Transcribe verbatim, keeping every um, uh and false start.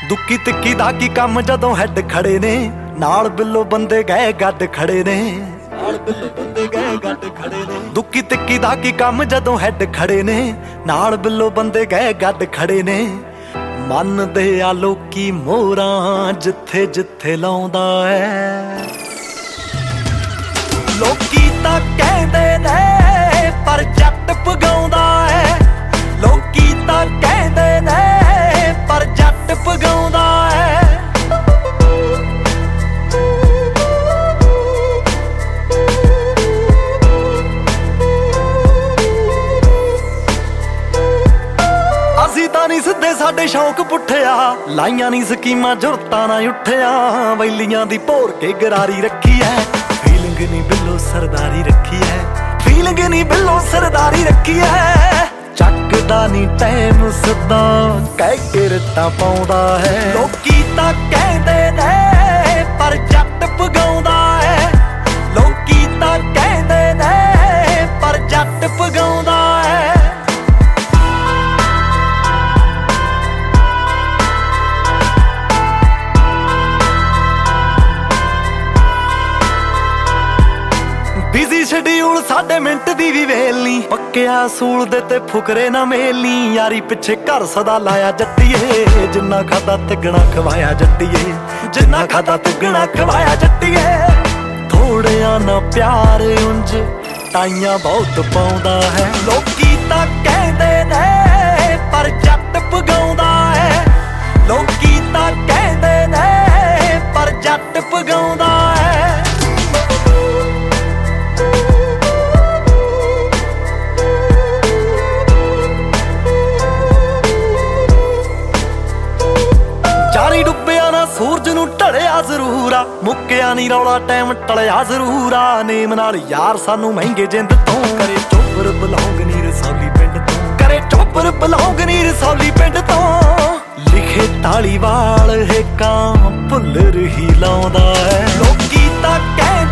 ਦੁੱਕੀ ਤਿੱਕੀ ਦਾ ਕੀ ਕੰਮ ਜਦੋਂ ਹੈਡ ਖੜੇ ਨੇ, ਨਾਲ ਬਿੱਲੋ ਬੰਦੇ ਗਏ ਗੱਡ ਖੜੇ ਨੇ, ਨਾਲ ਬਿੱਲੋ ਬੰਦੇ ਗਏ ਗੱਡ ਖੜੇ ਨੇ। ਦੁੱਕੀ ਤਿੱਕੀ ਦਾ ਕੀ ਕੰਮ ਜਦੋਂ ਹੈਡ ਖੜੇ ਨੇ, ਨਾਲ ਬਿੱਲੋ ਬੰਦੇ ਗਏ ਗੱਡ ਖੜੇ ਨੇ। ਮੰਨਦੇ ਆ ਲੋਕੀ ਮੋਹਰਾਂ ਜਿੱਥੇ ਜਿੱਥੇ ਲਾਉਂਦਾ ਐ। ਲੋਕੀ ਤਾਂ ਕਹਿੰਦੇ ਨੇ ਪਰ ਜੱਟ ਪਗਾਉਂਦਾ ਐ, ਲੋਕੀ ਤਾਂ ਕਹਿੰਦੇ ਨੇ ਪਰ ਜੱਟ ਪਗਾਉਂਦਾ ਐ। ਅਸੀਂ ਤਾਂ ਨਹੀਂ ਸਿੱਧੇ ਸਾਡੇ ਸ਼ੌਂਕ ਪੁੱਠਿਆ, ਲਾਈਆਂ ਨਹੀਂ ਸਕੀਮਾਂ ਜੁਰਤਾਂ ਨਾ ਉੱਠਿਆ। ਵੈਲੀਆਂ ਦੀ ਭੋਰ ਕੇ ਗਰਾਰੀ ਰੱਖੀ ਐ, ਫੀਲਿੰਗ ਨਹੀਂ ਬਿੱਲੋ ਸਰਦਾਰੀ ਰੱਖੀ ਐ, ਫੀਲਿੰਗ ਨਹੀਂ ਬਿੱਲੋ ਸਰਦਾਰੀ ਰੱਖੀ ਐ। ਚੱਕਦਾ ਨਹੀਂ ਟਾਈਮ ਸਿੱਧਾ ਕਹਿ ਕੇ ਰੱਟਾਂ ਪਾਉਂਦਾ ਹੈ। ਲੋਕੀ ਤਾਂ ਕਹਿੰਦੇ ਨੇ ਪਰ ਜੱਟ ਪਗਾਉਂਦਾ ਐ, ਲੋਕੀ ਤਾਂ ਕਹਿੰਦੇ ਨੇ ਪਰ ਜੱਟ ਪਗਾਉਂਦਾ ਐ। ਬਿਜ਼ੀ ਸ਼ਡਿਊਲ ਸਾਡੇ ਮਿੰਟ ਦੀ ਵੀ ਵੇਲ ਨੀ, ਪੱਕਿਆ ਅਸੂਲ ਦੇ ਤੇ ਫੁਕਰੇ ਨਾ ਮੇਲ ਨੀ। ਯਾਰੀ ਪਿੱਛੇ ਘਰ ਸਦਾ ਲਾਇਆ ਜੱਟੀਏ, ਜਿੰਨਾ ਖਾਦਾ ਤਿੱਗਣਾ ਖਵਾਇਆ ਜੱਟੀਏ, ਜਿੰਨਾ ਖਾਦਾ ਤਿੱਗਣਾ ਖਵਾਇਆ ਜੱਟੀਏ। ਥੋੜਿਆਂ ਨਾ ਪਿਆਰ ਉਂਝ ਟਾਈਆਂ ਬਹੁਤ ਪਾਉਂਦਾ ਹੈ। ਲੋਕੀ ਤਾਂ ਕਹਿੰਦੇ ਨੇ ਪਰ ਜੱਟ ਪਗਾਉਂਦਾ ਹੈ, ਲੋਕੀ ਤਾਂ ਕਹਿੰਦੇ ਨੇ ਪਰ ਜੱਟ ਪਗਾਉਂਦਾ ਹੈ। ਜਾਰੀ ਡੁੱਬਿਆ ਨਾ ਸੂਰਜ ਨੂੰ ਢਲਿਆ ਜ਼ਰੂਰ ਆ, ਮੁੱਕਿਆ ਨੀ ਰੌਲਾ ਟਾਈਮ ਟਲਿਆ ਜ਼ਰੂਰ ਆ। ਨੇਮ ਨਾਲ ਯਾਰ ਸਾਨੂੰ ਮਹਿੰਗੇ ਜਿੰਦ ਤੋਂ, ਕਰੇ ਚੋਬਰ ਬਲੌਂਗ ਨੀ ਰਸੌਲੀ ਪਿੰਡ ਤੋਂ, ਕਰੇ ਚੋਬਰ ਬਲੌਂਗ ਨੀ ਰਸੌਲੀ ਪਿੰਡ ਤੋਂ। ਲਿਖੇ ਤਾਲੀਵਾਲ ਹੇਕਾਂ ਭੁੱਲ ਰਹੀ ਲਾਉਂਦਾ ਹੈ। ਲੋਕੀ ਤਾਂ ਕਹਿ